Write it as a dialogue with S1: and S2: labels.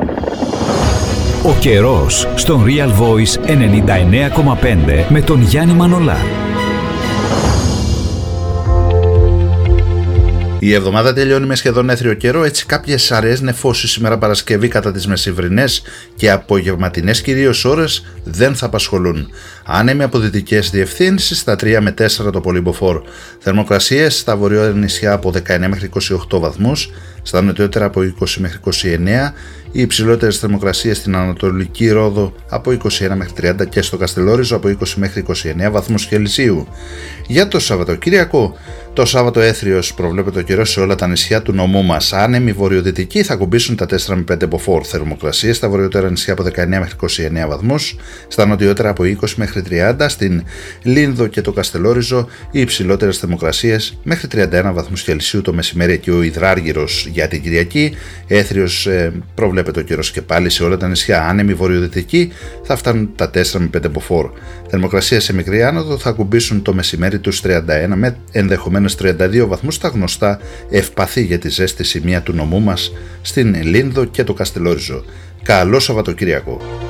S1: Ο καιρός στον Real Voice 99,5 με τον Γιάννη Μανολά.
S2: Η εβδομάδα τελειώνει με σχεδόν έθριο καιρό, έτσι κάποιες αραιές νεφώσεις σήμερα Παρασκευή κατά τις μεσημβρινές και απογευματινές κυρίως ώρες δεν θα απασχολούν. Άνεμοι από δυτικές διευθύνσεις στα 3 με 4 το πολύ μποφόρ. Θερμοκρασίες στα βορειότερα νησιά από 19 μέχρι 28 βαθμούς, στα νοτιότερα από 20 μέχρι 29, οι υψηλότερες θερμοκρασίες στην Ανατολική Ρόδο από 21 μέχρι 30 και στο Καστελόριζο από 20 μέχρι 29 βαθμούς Κελσίου. Για το Σαββατοκύριακο, το Σάββατο έθριος προβλέπεται ο καιρός σε όλα τα νησιά του νομού μας. Άνεμοι βορειοδυτικοί θα κουμπίσουν τα 4 με 5 μποφόρ. Θερμοκρασίες στα βορειότερα νησιά από 19 μέχρι 29 βαθμούς, στα νοτιότερα από 20 μέχρι 30, στην Λίνδο και το Καστελόριζο οι υψηλότερες θερμοκρασίες μέχρι 31 βαθμούς Κελσίου το μεσημέρι και ο υδράργυρος για την Κυριακή. Έθριος προβλέπεται ο καιρός και πάλι σε όλα τα νησιά. Άνεμοι βορειοδυτικοί θα φτάνουν τα 4 με 5 μποφόρ. Θερμοκρασίες σε μικρή άνοδο θα κουμπίσουν το μεσημέρι τους 31 με ενδεχομένως 32 βαθμούς στα γνωστά ευπαθή για τη ζέστη σημεία του νομού μας στην Λίνδο και το Καστελόριζο. Καλό Σαββατοκύριακο!